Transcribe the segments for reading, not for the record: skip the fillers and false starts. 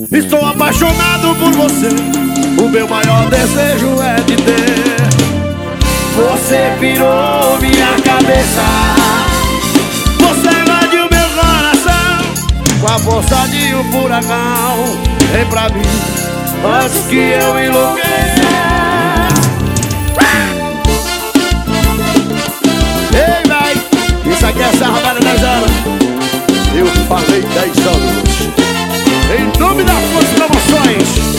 Estou apaixonado por você. O meu maior desejo é de ter. Você virou minha cabeça. Você invadiu meu coração com a força de um furacão. Vem pra mim antes que eu enlouqueça. Ei, véi, isso aqui é Serra Velha 10 anos. Eu falei 10 anos. Em nome da Força Promoções.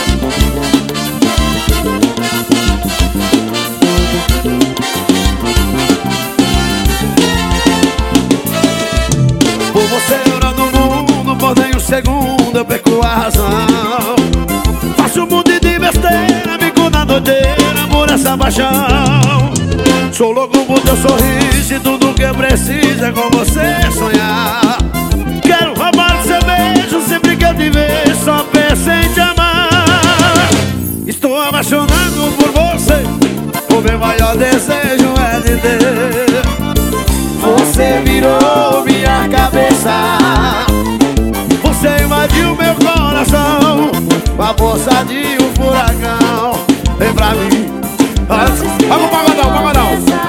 Por você eu ando no mundo, por nem um segundo eu perco a razão. Faço um monte de besteira, fico na doideira por essa paixão. Sou louco por teu sorriso e tudo que eu preciso é com você sonhar. Quero roubar seu beijo sempre que eu te vejo, só penso em te amar. Estou apaixonado por você, o meu maior desejo é de ter. Você virou minha cabeça. Você invadiu meu coração com a força de um furacão. Vem pra mim vamos, pagodão, pagodão.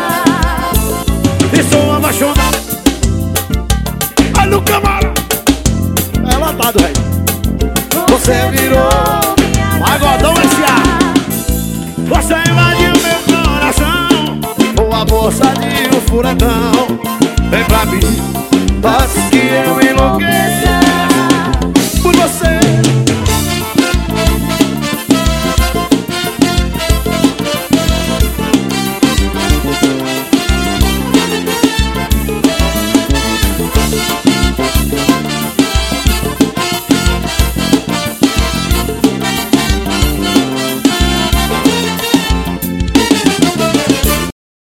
Estou apaixonado. Vai no camarão. É lotado, velho. Você virou pagodão S.A. Você invadiu meu coração com a força de um furacão. Vem pra mim antes que eu enlouqueça.